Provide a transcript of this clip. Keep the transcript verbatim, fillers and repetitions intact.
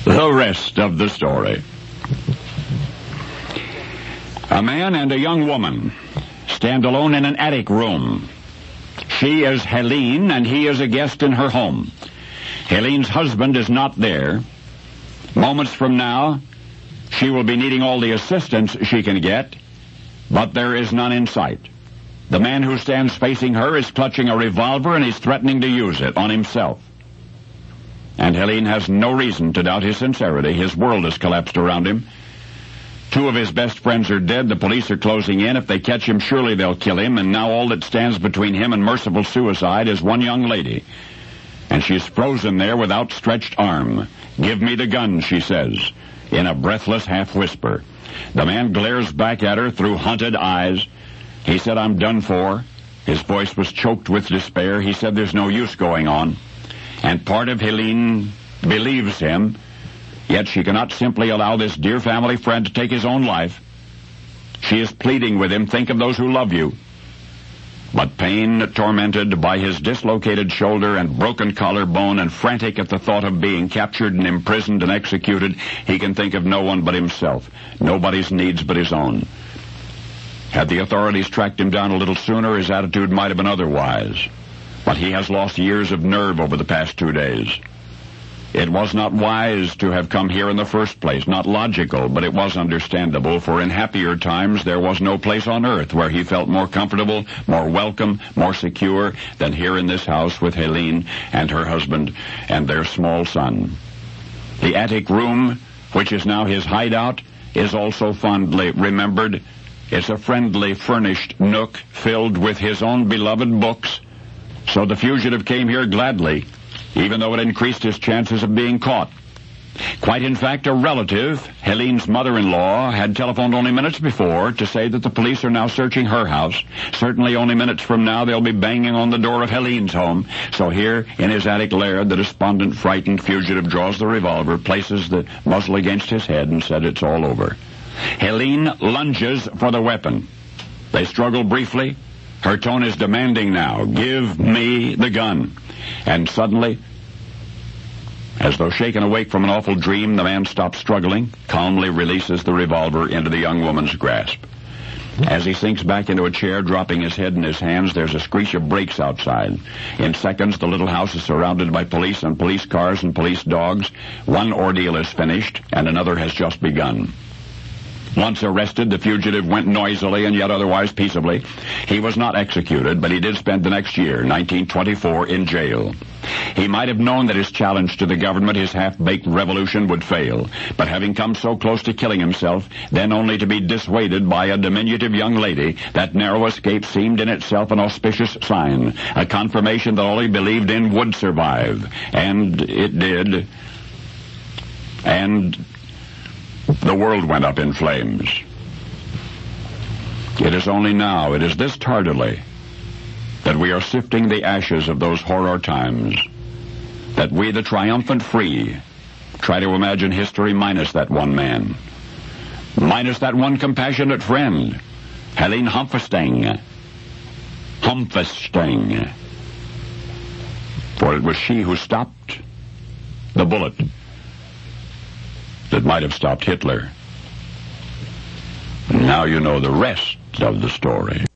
The rest of the story. A man and a young woman stand alone in an attic room. She is Helene, and he is a guest in her home. Helene's husband is not there. Moments from now, she will be needing all the assistance she can get, but there is none in sight. The man who stands facing her is clutching a revolver, and he's threatening to use it on himself. And Helene has no reason to doubt his sincerity. His world has collapsed around him. Two of his best friends are dead. The police are closing in. If they catch him, surely they'll kill him. And now all that stands between him and merciful suicide is one young lady. And she's frozen there with outstretched arm. "Give me the gun," she says, in a breathless half-whisper. The man glares back at her through hunted eyes. He said, "I'm done for." His voice was choked with despair. He said there's no use going on. And part of Helene believes him, yet she cannot simply allow this dear family friend to take his own life. She is pleading with him, "Think of those who love you." But pain, tormented by his dislocated shoulder and broken collarbone, and frantic at the thought of being captured and imprisoned and executed, he can think of no one but himself, nobody's needs but his own. Had the authorities tracked him down a little sooner, his attitude might have been otherwise. But he has lost years of nerve over the past two days. It was not wise to have come here in the first place, not logical, but it was understandable, for in happier times there was no place on earth where he felt more comfortable, more welcome, more secure than here in this house with Helene and her husband and their small son. The attic room, which is now his hideout, is also fondly remembered. It's a friendly, furnished nook filled with his own beloved books. So the fugitive came here gladly, even though it increased his chances of being caught. Quite in fact, a relative, Helene's mother-in-law, had telephoned only minutes before to say that the police are now searching her house. Certainly only minutes from now they'll be banging on the door of Helene's home. So here, in his attic lair, the despondent, frightened fugitive draws the revolver, places the muzzle against his head, and said it's all over. Helene lunges for the weapon. They struggle briefly. Her tone is demanding now. "Give me the gun." And suddenly, as though shaken awake from an awful dream, the man stops struggling, calmly releases the revolver into the young woman's grasp. As he sinks back into a chair, dropping his head in his hands, there's a screech of brakes outside. In seconds, the little house is surrounded by police and police cars and police dogs. One ordeal is finished, and another has just begun. Once arrested, the fugitive went noisily and yet otherwise peaceably. He was not executed, but he did spend the next year, nineteen twenty-four, in jail. He might have known that his challenge to the government, his half-baked revolution, would fail. But having come so close to killing himself, then only to be dissuaded by a diminutive young lady, that narrow escape seemed in itself an auspicious sign, a confirmation that all he believed in would survive. And it did. And the world went up in flames. It is only now, it is this tardily, that we are sifting the ashes of those horror times, that we, the triumphant free, try to imagine history minus that one man, minus that one compassionate friend, Helene Humfesting. Humfesting. For it was she who stopped the bullet that might have stopped Hitler. Now you know the rest of the story.